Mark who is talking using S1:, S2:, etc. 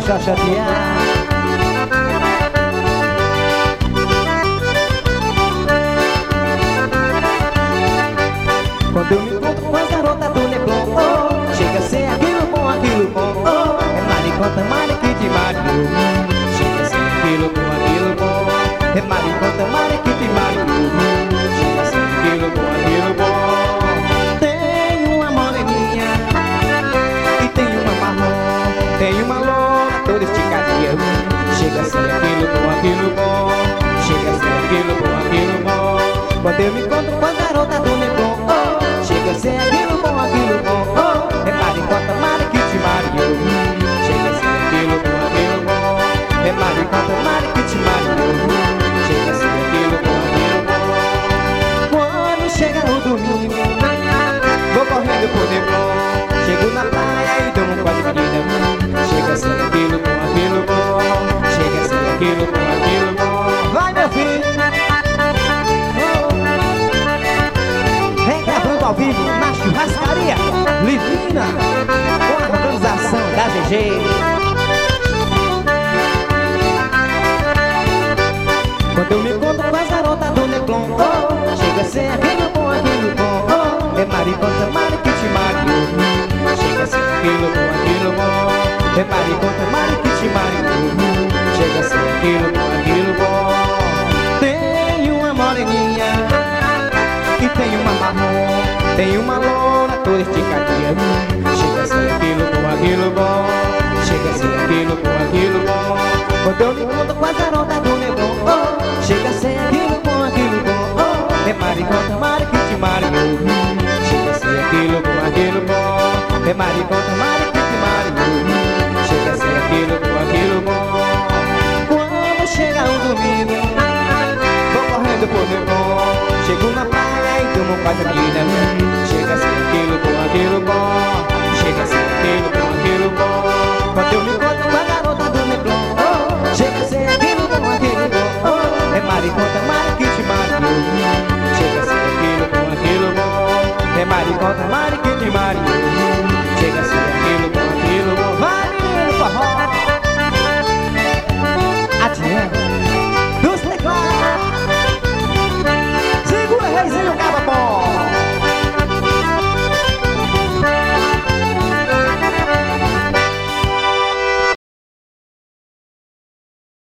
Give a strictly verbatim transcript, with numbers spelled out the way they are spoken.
S1: deixar chatear. Quando eu me encontro com as garotas do Leblon, oh, chega a ser aquilo bom, aquilo bom, oh, é maricota, mariquite, mario. Chega a ser aquilo bom, aquilo bom, é maricota, mariquite, mario. Chega a ser aquilo bom, aquilo bom. Tem uma moreninha e tem uma marrom, tem uma loura toda esticadinha. Chega a ser aquilo bom, aquilo bom, chega a ser aquilo bom, aquilo bom. Quando eu me encontro com as garotas do Leblon, oh, chega a ser aquilo bom, aquilo bom, oh, é maricota, mariquite, mario. Chega a ser aquilo bom, aquilo bom, é maricota, mariquite, mario. Chega a ser aquilo bom, aquilo bom. Quando chega o domingo, vou correndo pro Leblon, chego na praia e dou um quadrilha. Chega a ser aquilo bom, aquilo bom, chega a ser aquilo bom, aquilo bom. Vai, meu filho! Ao vivo na churrascaria Livina, com a organização da G G. Quando eu me encontro com as garotas do Leblon, oh, chega a ser aquilo bom, aquilo bom, oh, é maricota, mariquite, mario. Chega a ser aquilo bom, aquilo bom, é maricota, mariquite, mario. Chega a ser aquilo bom, aquilo bom. Tem uma moreninha e tem uma marrom, tem uma loura toda esticadinha. Chega a ser aquilo bom, aquilo bom, chega a ser aquilo bom, aquilo bom. Quando eu me encontro com as garotas do Leblon, oh, chega a ser aquilo bom, aquilo bom, oh, é maricota, mariquite, mario. Chega a ser aquilo bom, aquilo bom, é maricota, mariquite, mario. Chega a ser aquilo bom, aquilo bom. Quando chega o domingo, vou correndo pro Leblon, chego na praia e tomo quadrilha. Chega a ser aquilo bom, aquilo bom, chega a ser aquilo bom, aquilo bom. Quando eu me encontro com a garota do Leblon, oh, chega a ser aquilo bom, aquilo bom, oh, é maricota, mariquite, mario. Chega a ser aquilo bom, aquilo bom, é maricota, mariquite, mario.